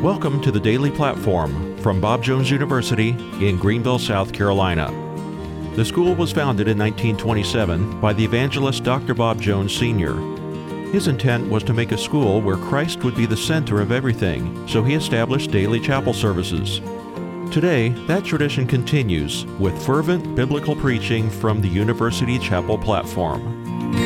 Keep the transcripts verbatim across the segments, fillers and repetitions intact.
Welcome to the Daily Platform from Bob Jones University in Greenville, South Carolina. The school was founded in nineteen twenty-seven by the evangelist Doctor Bob Jones Senior His intent was to make a school where Christ would be the center of everything, so he established daily chapel services. Today, that tradition continues with fervent biblical preaching from the University Chapel platform.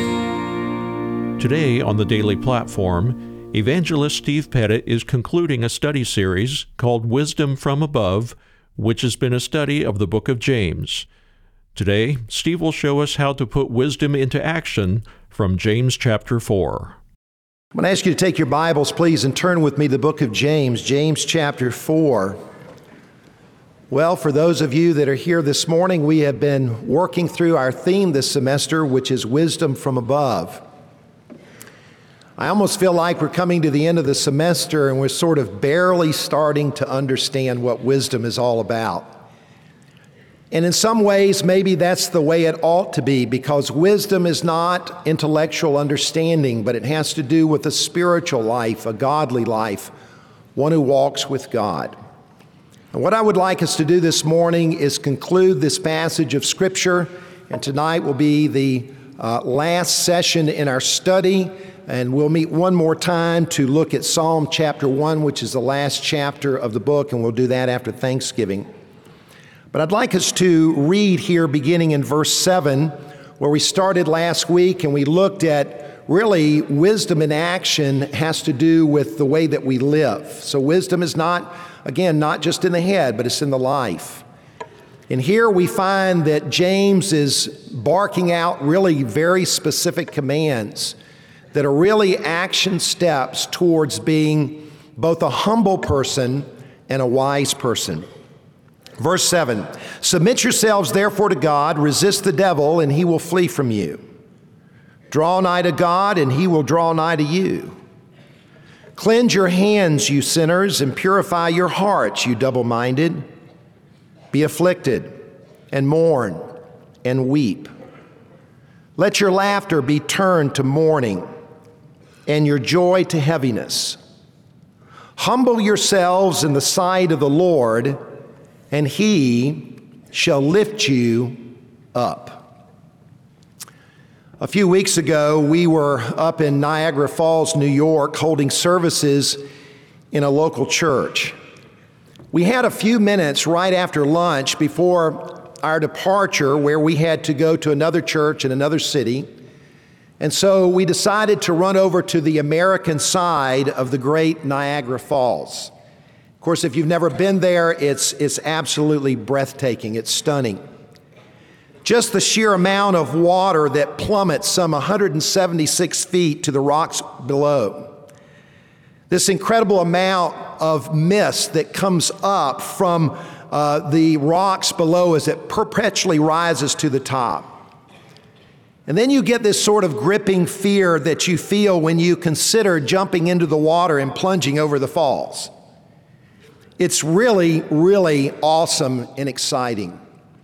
Today on the Daily Platform, Evangelist Steve Pettit is concluding a study series called Wisdom from Above, which has been a study of the book of James. Today, Steve will show us how to put wisdom into action from James chapter four. I'm going to ask you to take your Bibles, please, and turn with me to the book of James, James chapter four. Well, for those of you that are here this morning, we have been working through our theme this semester, which is Wisdom from Above. I almost feel like we're coming to the end of the semester and we're sort of barely starting to understand what wisdom is all about. And in some ways, maybe that's the way it ought to be, because wisdom is not intellectual understanding, but it has to do with a spiritual life, a godly life, one who walks with God. And what I would like us to do this morning is conclude this passage of Scripture, and tonight will be the uh, last session in our study. And we'll meet one more time to look at Psalm chapter one, which is the last chapter of the book, and we'll do that after Thanksgiving. But I'd like us to read here beginning in verse seven, where we started last week, and we looked at really wisdom in action has to do with the way that we live. So wisdom is not, again, not just in the head, but it's in the life. And here we find that James is barking out really very specific commands that are really action steps towards being both a humble person and a wise person. Verse seven, submit yourselves therefore to God, resist the devil, and he will flee from you. Draw nigh to God, and he will draw nigh to you. Cleanse your hands, you sinners, and purify your hearts, you double-minded. Be afflicted, and mourn, and weep. Let your laughter be turned to mourning, and your joy to heaviness. Humble yourselves in the sight of the Lord, and he shall lift you up. A few weeks ago, we were up in Niagara Falls, New York, holding services in a local church. We had a few minutes right after lunch before our departure, where we had to go to another church in another city. And so we decided to run over to the American side of the great Niagara Falls. Of course, if you've never been there, it's, it's absolutely breathtaking. It's stunning. Just the sheer amount of water that plummets some one hundred seventy-six feet to the rocks below. This incredible amount of mist that comes up from uh, the rocks below as it perpetually rises to the top. And then you get this sort of gripping fear that you feel when you consider jumping into the water and plunging over the falls. It's really, really awesome and exciting.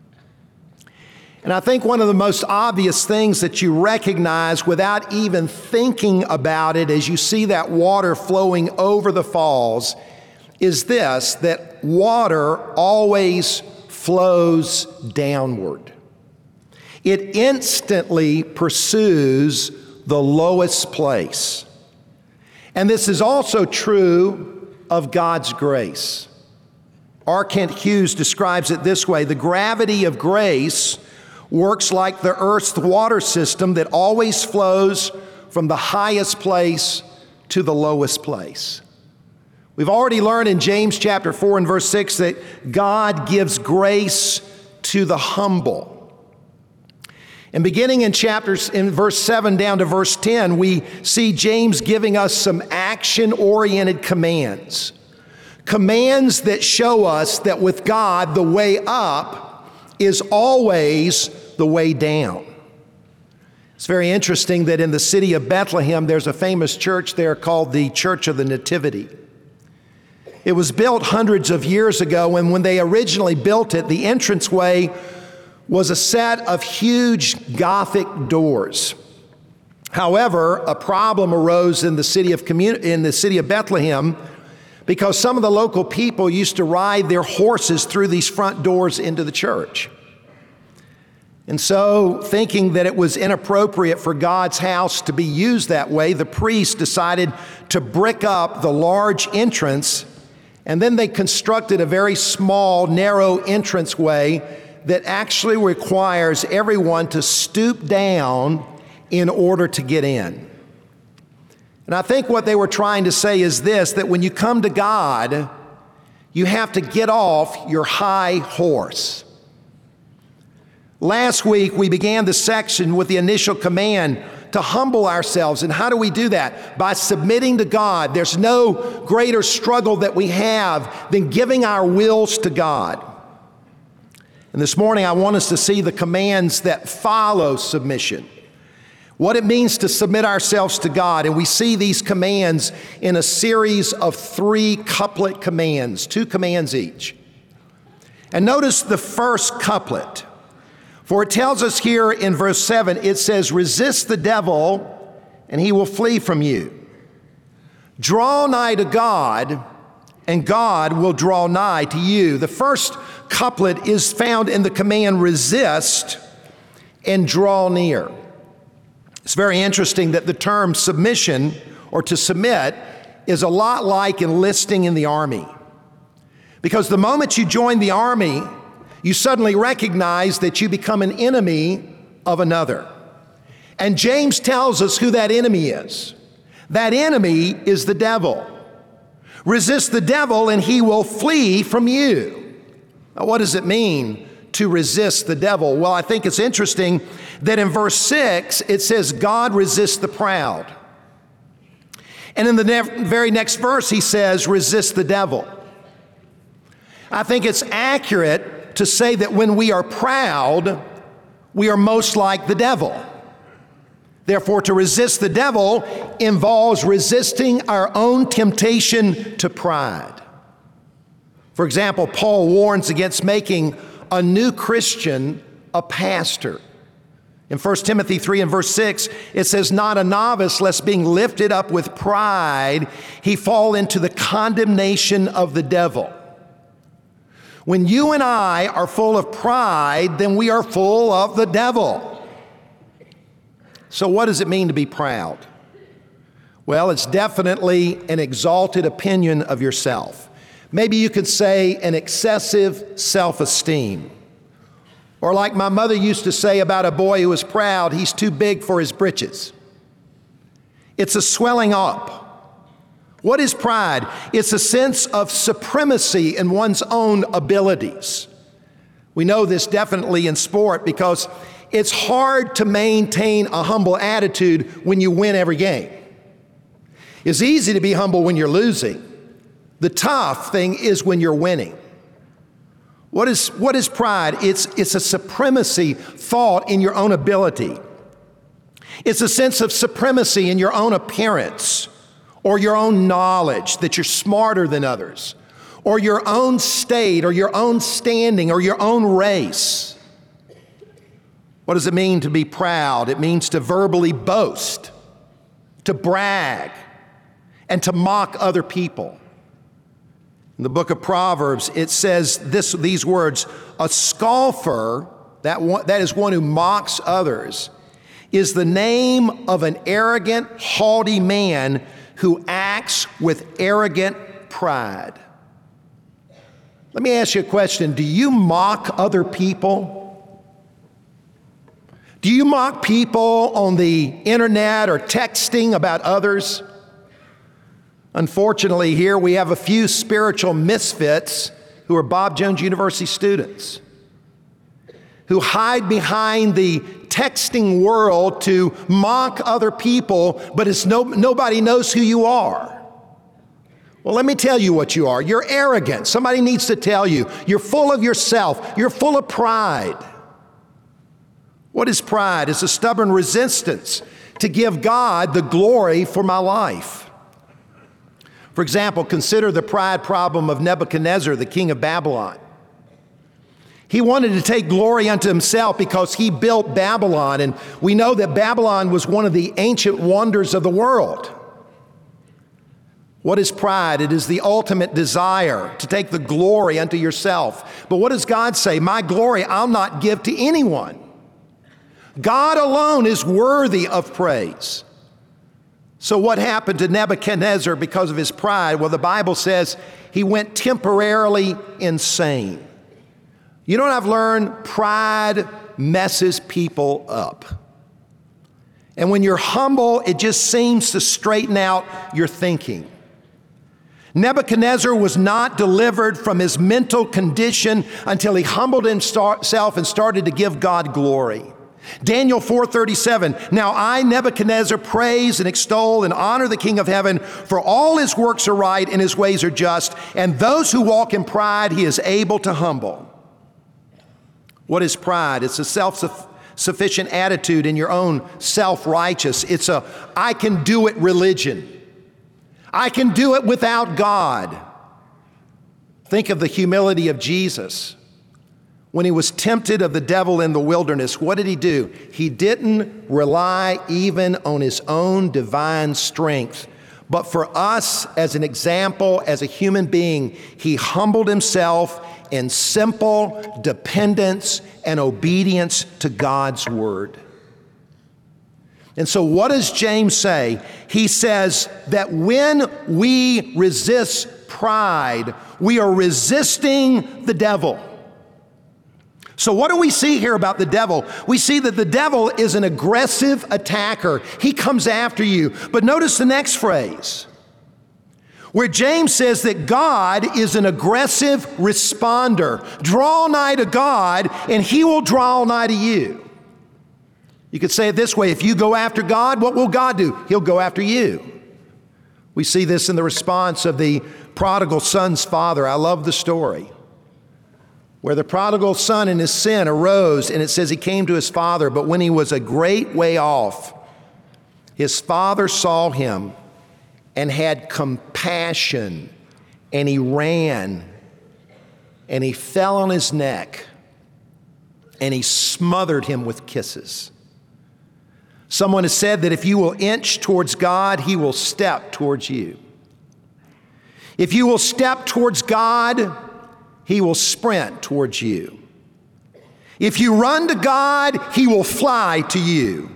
And I think one of the most obvious things that you recognize without even thinking about it as you see that water flowing over the falls is this, that water always flows downward. It instantly pursues the lowest place. And this is also true of God's grace. R. Kent Hughes describes it this way: the gravity of grace works like the earth's water system that always flows from the highest place to the lowest place. We've already learned in James chapter four and verse six that God gives grace to the humble. And beginning in chapters, in verse seven down to verse ten, we see James giving us some action-oriented commands. Commands that show us that with God, the way up is always the way down. It's very interesting that in the city of Bethlehem, there's a famous church there called the Church of the Nativity. It was built hundreds of years ago, and when they originally built it, the entranceway was a set of huge Gothic doors. However, a problem arose in the city of commun- in the city of Bethlehem because some of the local people used to ride their horses through these front doors into the church. And so, thinking that it was inappropriate for God's house to be used that way, the priest decided to brick up the large entrance, and then they constructed a very small, narrow entranceway that actually requires everyone to stoop down in order to get in. And I think what they were trying to say is this, that when you come to God, you have to get off your high horse. Last week, we began the section with the initial command to humble ourselves. And how do we do that? By submitting to God. There's no greater struggle that we have than giving our wills to God. And this morning, I want us to see the commands that follow submission, what it means to submit ourselves to God. And we see these commands in a series of three couplet commands, two commands each. And notice the first couplet. For it tells us here in verse seven, it says, resist the devil and he will flee from you. Draw nigh to God and God will draw nigh to you. The first couplet is found in the command resist and draw near. It's very interesting that the term submission or to submit is a lot like enlisting in the army. Because the moment you join the army, you suddenly recognize that you become an enemy of another. And James tells us who that enemy is. That enemy is the devil. Resist the devil and he will flee from you. Now, what does it mean to resist the devil? Well, I think it's interesting that in verse six, it says, God resists the proud. And in the ne- very next verse, he says, resist the devil. I think it's accurate to say that when we are proud, we are most like the devil. Therefore, to resist the devil involves resisting our own temptation to pride. For example, Paul warns against making a new Christian a pastor. In First Timothy three and verse six, it says, not a novice, lest being lifted up with pride, he fall into the condemnation of the devil. When you and I are full of pride, then we are full of the devil. So what does it mean to be proud? Well, it's definitely an exalted opinion of yourself. Maybe you could say an excessive self-esteem. Or like my mother used to say about a boy who was proud, he's too big for his britches. It's a swelling up. What is pride? It's a sense of supremacy in one's own abilities. We know this definitely in sport because it's hard to maintain a humble attitude when you win every game. It's easy to be humble when you're losing. The tough thing is when you're winning. What is, what is pride? It's, it's a supremacy thought in your own ability. It's a sense of supremacy in your own appearance, or your own knowledge, that you're smarter than others, or your own state, or your own standing, or your own race. What does it mean to be proud? It means to verbally boast, to brag, and to mock other people. In the book of Proverbs, it says this, these words, a scoffer, that, one, that is one who mocks others, is the name of an arrogant, haughty man who acts with arrogant pride. Let me ask you a question. Do you mock other people? Do you mock people on the internet or texting about others? Unfortunately, here we have a few spiritual misfits who are Bob Jones University students who hide behind the texting world to mock other people, but it's no, nobody knows who you are. Well, let me tell you what you are. You're arrogant. Somebody needs to tell you. You're full of yourself. You're full of pride. What is pride? It's a stubborn resistance to give God the glory for my life. For example, consider the pride problem of Nebuchadnezzar, the king of Babylon. He wanted to take glory unto himself because he built Babylon, and we know that Babylon was one of the ancient wonders of the world. What is pride? It is the ultimate desire to take the glory unto yourself. But what does God say? My glory I'll not give to anyone. God alone is worthy of praise. So what happened to Nebuchadnezzar because of his pride? Well, the Bible says he went temporarily insane. You know what I've learned? Pride messes people up. And when you're humble, it just seems to straighten out your thinking. Nebuchadnezzar was not delivered from his mental condition until he humbled himself and started to give God glory. Daniel four thirty-seven, now I, Nebuchadnezzar, praise and extol and honor the King of heaven, for all his works are right and his ways are just, and those who walk in pride he is able to humble. What is pride? It's a self-sufficient attitude in your own self-righteous. It's a I can do it religion. I can do it without God. Think of the humility of Jesus. When he was tempted of the devil in the wilderness, what did he do? He didn't rely even on his own divine strength. But for us, as an example, as a human being, he humbled himself in simple dependence and obedience to God's word. And so what does James say? He says that when we resist pride, we are resisting the devil. So what do we see here about the devil? We see that the devil is an aggressive attacker. He comes after you. But notice the next phrase, where James says that God is an aggressive responder. Draw nigh to God, and he will draw nigh to you. You could say it this way, if you go after God, what will God do? He'll go after you. We see this in the response of the prodigal son's father. I love the story, where the prodigal son in his sin arose, and it says he came to his father, but when he was a great way off, his father saw him and had compassion, and he ran, and he fell on his neck, and he smothered him with kisses. Someone has said that if you will inch towards God, he will step towards you. If you will step towards God, he will sprint towards you. If you run to God, he will fly to you.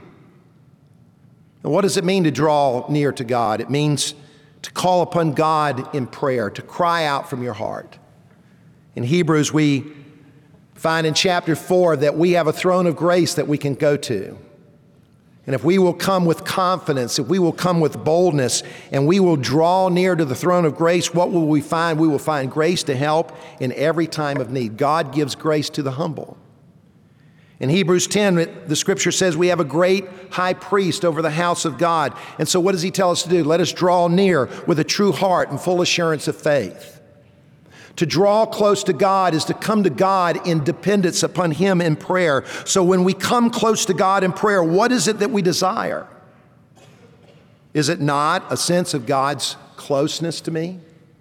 And what does it mean to draw near to God? It means to call upon God in prayer, to cry out from your heart. In Hebrews, we find in chapter four that we have a throne of grace that we can go to. And if we will come with confidence, if we will come with boldness, and we will draw near to the throne of grace, what will we find? We will find grace to help in every time of need. God gives grace to the humble. In Hebrews ten, the scripture says we have a great high priest over the house of God. And so what does he tell us to do? Let us draw near with a true heart and full assurance of faith. To draw close to God is to come to God in dependence upon him in prayer. So when we come close to God in prayer, what is it that we desire? Is it not a sense of God's closeness to me?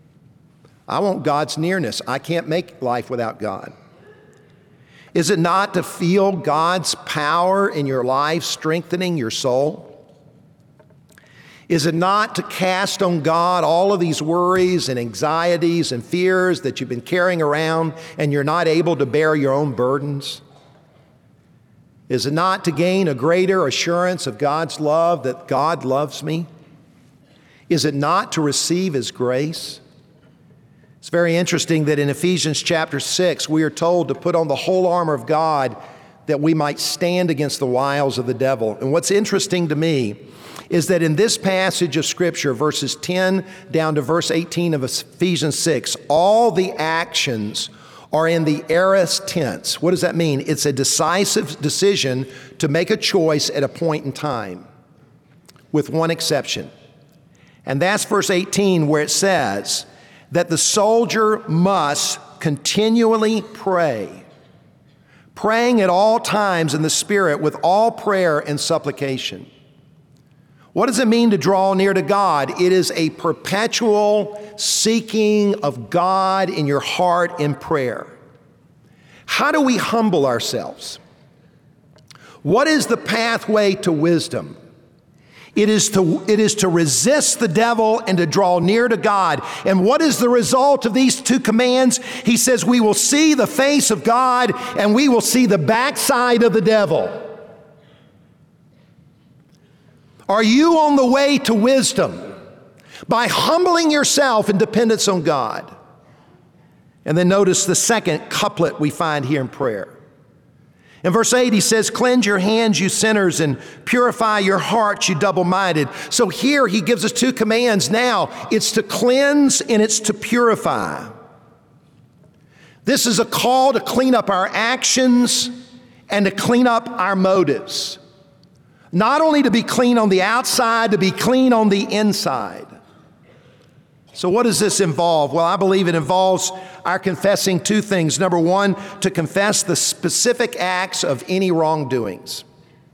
I want God's nearness. I can't make life without God. Is it not to feel God's power in your life strengthening your soul? Is it not to cast on God all of these worries and anxieties and fears that you've been carrying around and you're not able to bear your own burdens? Is it not to gain a greater assurance of God's love, that God loves me? Is it not to receive his grace? It's very interesting that in Ephesians chapter six, we are told to put on the whole armor of God that we might stand against the wiles of the devil. And what's interesting to me is that in this passage of Scripture, verses ten down to verse eighteen of Ephesians six, all the actions are in the aorist tense. What does that mean? It's a decisive decision to make a choice at a point in time, with one exception. And that's verse eighteen, where it says that the soldier must continually pray, praying at all times in the Spirit with all prayer and supplication. What does it mean to draw near to God? It is a perpetual seeking of God in your heart in prayer. How do we humble ourselves? What is the pathway to wisdom? It is to, it is to resist the devil and to draw near to God. And what is the result of these two commands? He says, we will see the face of God and we will see the backside of the devil. Are you on the way to wisdom by humbling yourself in dependence on God? And then notice the second couplet we find here in prayer. In verse eight, he says, cleanse your hands, you sinners, and purify your hearts, you double-minded. So here he gives us two commands now. It's to cleanse and it's to purify. This is a call to clean up our actions and to clean up our motives. Not only to be clean on the outside, to be clean on the inside. So what does this involve? Well, I believe it involves our confessing two things. Number one, to confess the specific acts of any wrongdoings.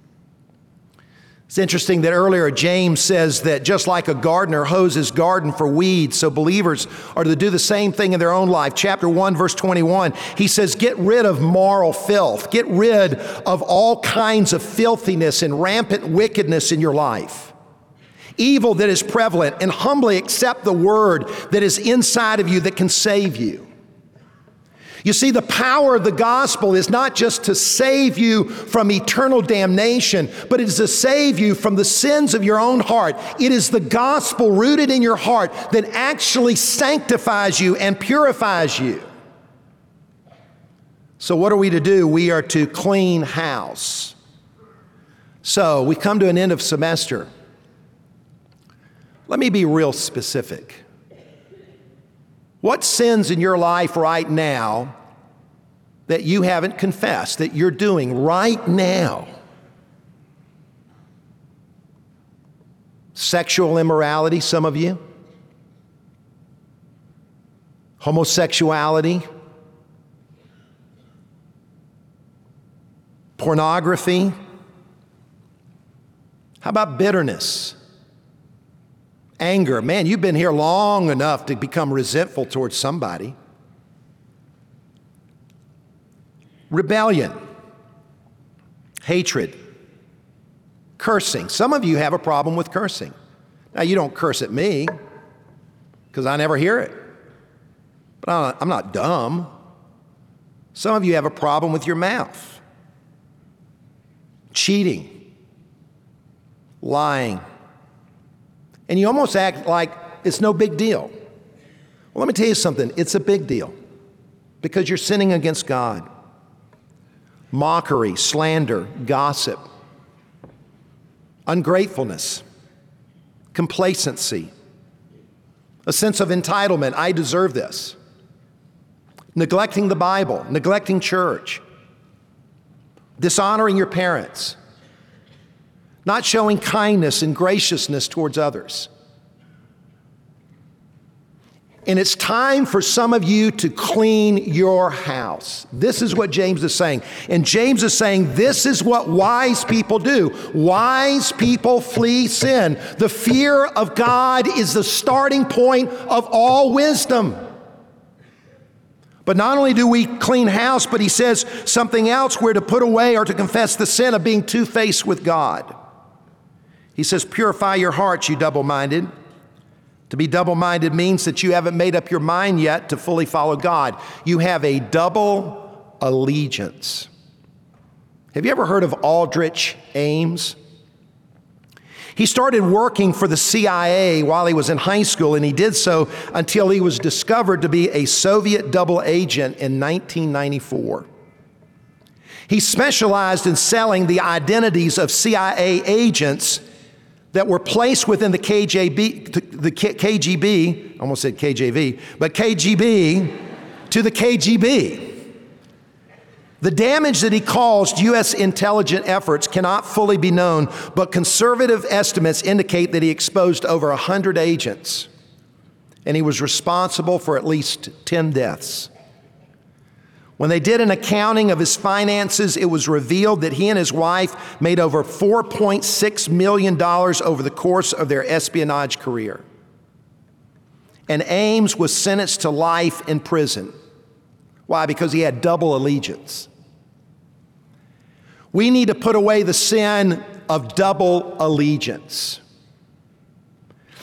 It's interesting that earlier James says that just like a gardener hoes his garden for weeds, so believers are to do the same thing in their own life. Chapter one, verse twenty-one, he says, get rid of moral filth. Get rid of all kinds of filthiness and rampant wickedness in your life. Evil that is prevalent, and humbly accept the word that is inside of you that can save you. You see, the power of the gospel is not just to save you from eternal damnation, but it is to save you from the sins of your own heart. It is the gospel rooted in your heart that actually sanctifies you and purifies you. So what are we to do? We are to clean house. So we come to an end of semester. Let me be real specific. What sins in your life right now that you haven't confessed, that you're doing right now? Sexual immorality, some of you. Homosexuality. Pornography. How about bitterness? Anger. Man, you've been here long enough to become resentful towards somebody. Rebellion. Hatred. Cursing. Some of you have a problem with cursing. Now, you don't curse at me because I never hear it. But I'm not, I'm not dumb. Some of you have a problem with your mouth. Cheating. Lying. And you almost act like it's no big deal. Well, let me tell you something. It's a big deal because you're sinning against God. Mockery, slander, gossip, ungratefulness, complacency, a sense of entitlement. I deserve this. Neglecting the Bible, neglecting church, dishonoring your parents, not showing kindness and graciousness towards others. And it's time for some of you to clean your house. This is what James is saying. And James is saying this is what wise people do. Wise people flee sin. The fear of God is the starting point of all wisdom. But not only do we clean house, but he says something else. We're to put away or to confess the sin of being two-faced with God. He says, purify your hearts, you double-minded. To be double-minded means that you haven't made up your mind yet to fully follow God. You have a double allegiance. Have you ever heard of Aldrich Ames? He started working for the C I A while he was in high school, and he did so until he was discovered to be a Soviet double agent in nineteen ninety-four. He specialized in selling the identities of C I A agents that were placed within the K G B, the K G B, I almost said K J V, but K G B to the K G B. The damage that he caused U S intelligence efforts cannot fully be known, but conservative estimates indicate that he exposed over one hundred agents, and he was responsible for at least ten deaths. When they did an accounting of his finances, it was revealed that he and his wife made over four point six million dollars over the course of their espionage career. And Ames was sentenced to life in prison. Why? Because he had double allegiance. We need to put away the sin of double allegiance.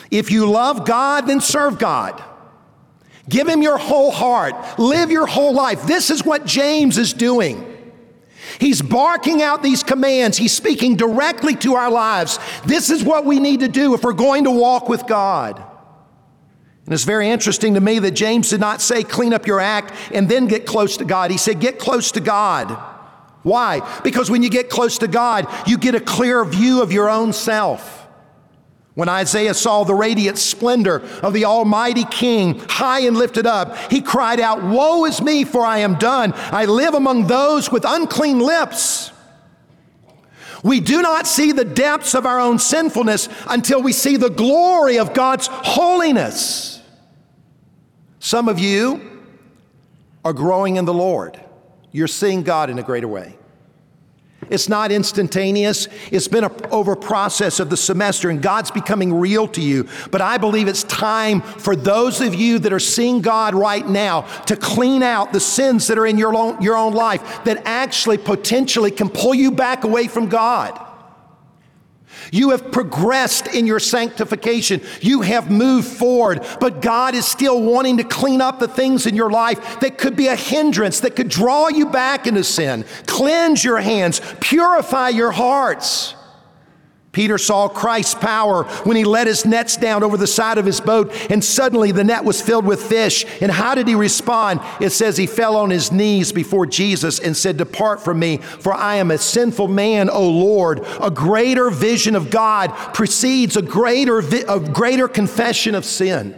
If you love God, then serve God. Give Him your whole heart. Live your whole life. This is what James is doing. He's barking out these commands. He's speaking directly to our lives. This is what we need to do if we're going to walk with God. And it's very interesting to me that James did not say clean up your act and then get close to God. He said get close to God. Why? Because when you get close to God, you get a clear view of your own self. When Isaiah saw the radiant splendor of the Almighty King high and lifted up, he cried out, "Woe is me, for I am done. I live among those with unclean lips." We do not see the depths of our own sinfulness until we see the glory of God's holiness. Some of you are growing in the Lord. You're seeing God in a greater way. It's not instantaneous. It's been a, over a process of the semester, and God's becoming real to you. But I believe it's time for those of you that are seeing God right now to clean out the sins that are in your own, your own life that actually potentially can pull you back away from God. You have progressed in your sanctification. You have moved forward, but God is still wanting to clean up the things in your life that could be a hindrance, that could draw you back into sin. Cleanse your hands, purify your hearts. Peter saw Christ's power when he let his nets down over the side of his boat, and suddenly the net was filled with fish. And how did he respond? It says he fell on his knees before Jesus and said, "Depart from me, for I am a sinful man, O Lord." A greater vision of God precedes a greater, vi- a greater confession of sin.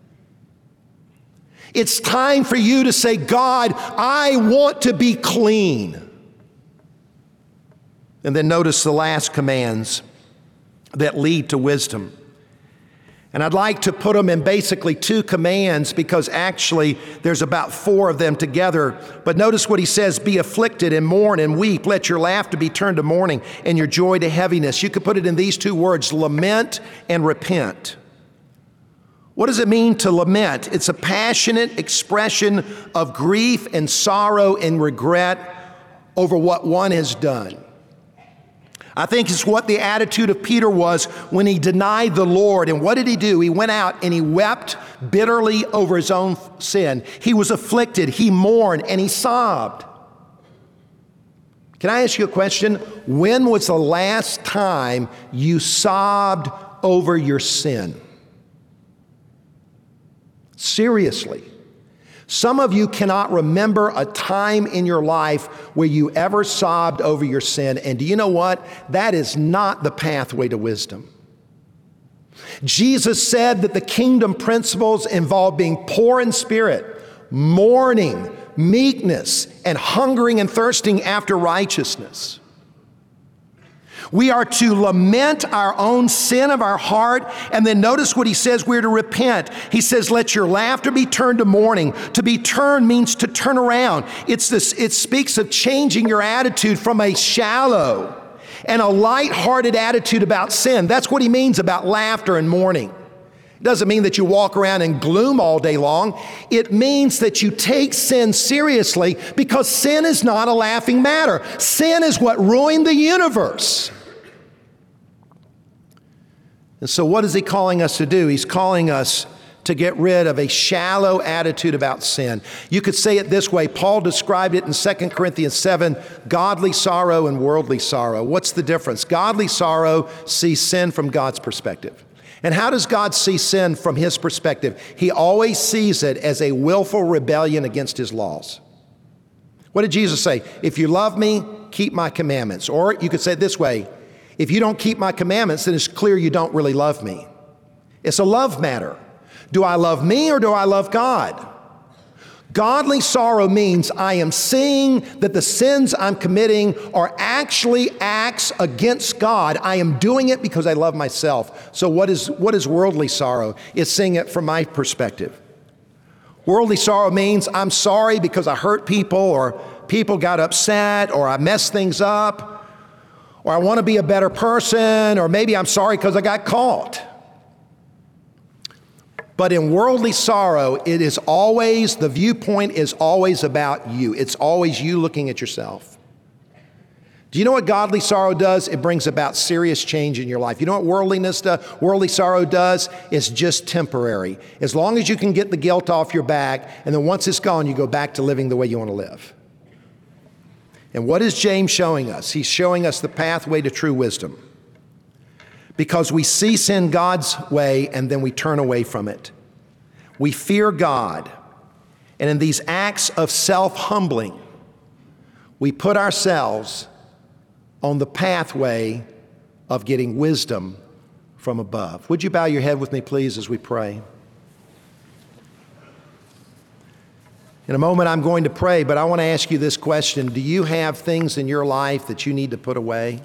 It's time for you to say, "God, I want to be clean." And then notice the last commands that lead to wisdom. And I'd like to put them in basically two commands because actually there's about four of them together. But notice what he says, "Be afflicted and mourn and weep. Let your laughter be turned to mourning and your joy to heaviness." You could put it in these two words, lament and repent. What does it mean to lament? It's a passionate expression of grief and sorrow and regret over what one has done. I think it's what the attitude of Peter was when he denied the Lord. And what did he do? He went out and he wept bitterly over his own sin. He was afflicted, he mourned, and he sobbed. Can I ask you a question? When was the last time you sobbed over your sin? Seriously. Some of you cannot remember a time in your life where you ever sobbed over your sin. And do you know what? That is not the pathway to wisdom. Jesus said that the kingdom principles involve being poor in spirit, mourning, meekness, and hungering and thirsting after righteousness. We are to lament our own sin of our heart, and then notice what he says, we're to repent. He says, let your laughter be turned to mourning. To be turned means to turn around. It's this, it speaks of changing your attitude from a shallow and a light-hearted attitude about sin. That's what he means about laughter and mourning. It doesn't mean that you walk around in gloom all day long. It means that you take sin seriously because sin is not a laughing matter. Sin is what ruined the universe. And so what is he calling us to do? He's calling us to get rid of a shallow attitude about sin. You could say it this way. Paul described it in Second Corinthians seven, godly sorrow and worldly sorrow. What's the difference? Godly sorrow sees sin from God's perspective. And how does God see sin from his perspective? He always sees it as a willful rebellion against his laws. What did Jesus say? If you love me, keep my commandments. Or you could say it this way. If you don't keep my commandments, then it's clear you don't really love me. It's a love matter. Do I love me or do I love God? Godly sorrow means I am seeing that the sins I'm committing are actually acts against God. I am doing it because I love myself. So what is, what is worldly sorrow? It's seeing it from my perspective. Worldly sorrow means I'm sorry because I hurt people, or people got upset, or I messed things up, or I want to be a better person, or maybe I'm sorry because I got caught. But in worldly sorrow, it is always, the viewpoint is always about you. It's always you looking at yourself. Do you know what godly sorrow does? It brings about serious change in your life. You know what worldliness does? Worldly sorrow does? It's just temporary. As long as you can get the guilt off your back, and then once it's gone, you go back to living the way you want to live. And what is James showing us? He's showing us the pathway to true wisdom. Because we see sin God's way, and then we turn away from it. We fear God. And in these acts of self-humbling, we put ourselves on the pathway of getting wisdom from above. Would you bow your head with me, please, as we pray? In a moment, I'm going to pray, but I want to ask you this question. Do you have things in your life that you need to put away?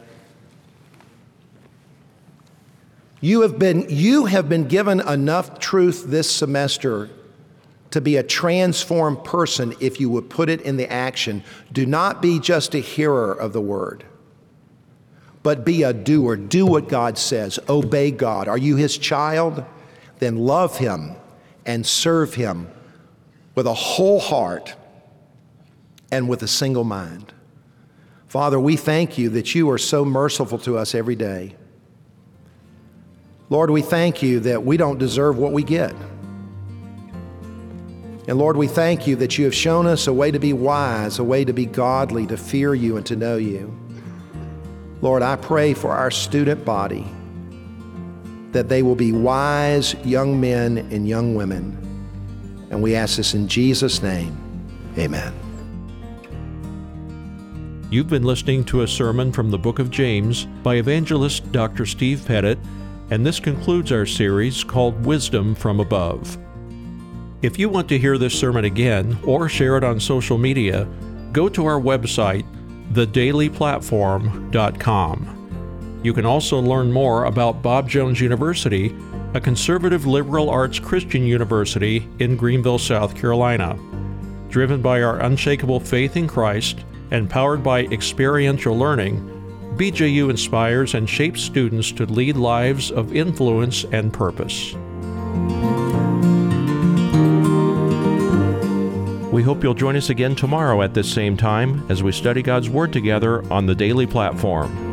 You have been, you have been given enough truth this semester to be a transformed person if you would put it in the action. Do not be just a hearer of the word, but be a doer. Do what God says. Obey God. Are you His child? Then love Him and serve Him with a whole heart and with a single mind. Father, we thank You that You are so merciful to us every day. Lord, we thank You that we don't deserve what we get. And Lord, we thank You that You have shown us a way to be wise, a way to be godly, to fear You and to know You. Lord, I pray for our student body that they will be wise young men and young women. And we ask this in Jesus' name. Amen. You've been listening to a sermon from the book of James by evangelist Doctor Steve Pettit, and this concludes our series called Wisdom from Above. If you want to hear this sermon again or share it on social media, go to our website, the daily platform dot com. You can also learn more about Bob Jones University, a conservative liberal arts Christian university in Greenville, South Carolina. Driven by our unshakable faith in Christ and powered by experiential learning, B J U inspires and shapes students to lead lives of influence and purpose. We hope you'll join us again tomorrow at this same time as we study God's Word together on the Daily Platform.